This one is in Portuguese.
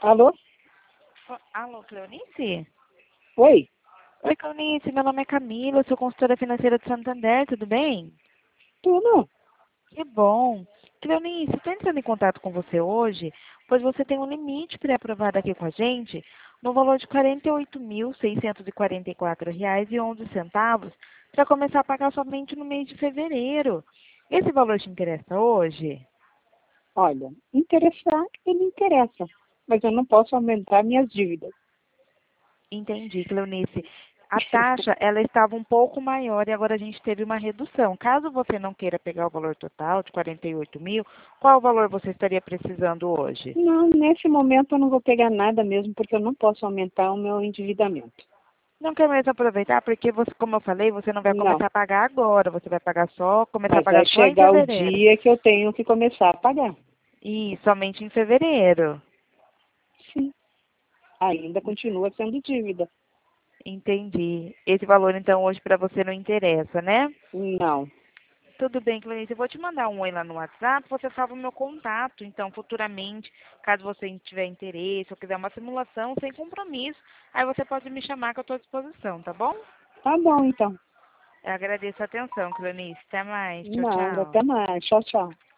Alô? Alô, Cleonice? Oi? Oi, Cleonice, meu nome é Camila, sou consultora financeira do Santander, tudo bem? Tudo? Que bom. Cleonice, estou entrando em contato com você hoje, pois você tem um limite pré-aprovado aqui com a gente, no valor de R$ 48.644,11, para começar a pagar somente no mês de fevereiro. Esse valor te interessa hoje? Olha, interessar, ele interessa, mas eu não posso aumentar minhas dívidas. Entendi, Cleonice. A taxa, ela estava um pouco maior e agora a gente teve uma redução. Caso você não queira pegar o valor total de 48 mil, qual valor você estaria precisando hoje? Não, nesse momento eu não vou pegar nada mesmo, porque eu não posso aumentar o meu endividamento. Não quer mesmo aproveitar, porque você, como eu falei, você não vai Não, começar a pagar agora, você vai pagar só, começar a mas pagar vai só em chegar o fevereiro. dia que eu tenho que começar a pagar. E somente em fevereiro. Sim, ainda continua sendo dívida. Entendi. Esse valor, então, hoje para você não interessa, né? Não, Tudo bem, Cleonice. Eu vou te mandar um oi lá no WhatsApp, você salva o meu contato. Então, futuramente, caso você tiver interesse ou quiser uma simulação sem compromisso, aí você pode me chamar que eu estou à disposição, tá bom? tá bom então. Eu agradeço a atenção, Cleonice. Até mais. Tchau, Nada, tchau. até mais. Tchau, tchau.